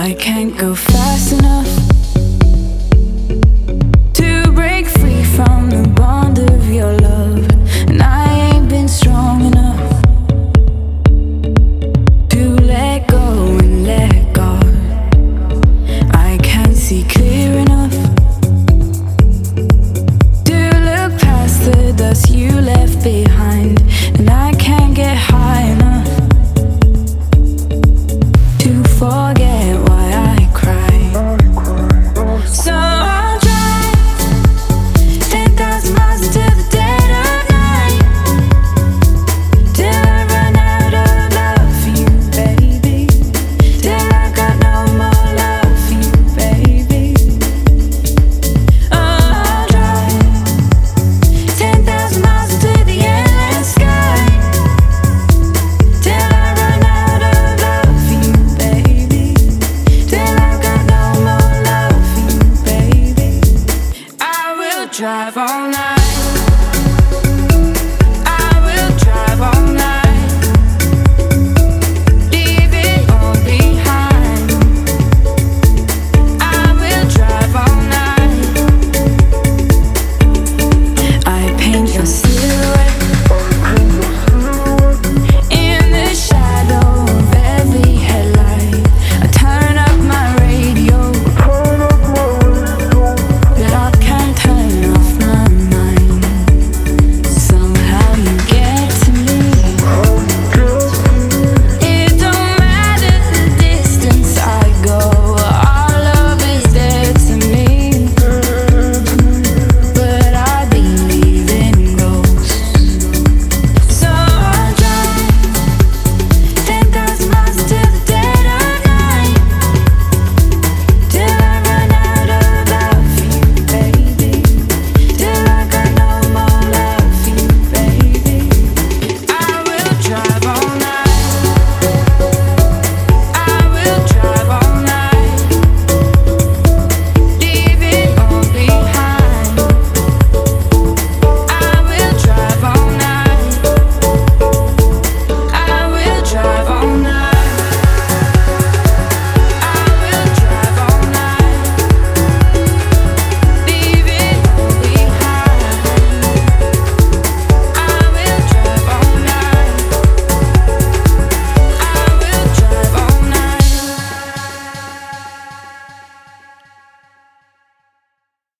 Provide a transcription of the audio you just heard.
I can't go fast enough to break free from the bond of your love, and I ain't been strong enough to let go and let God. I can't see clear enough to look past the dust you left behind, and I can't get high enough to forget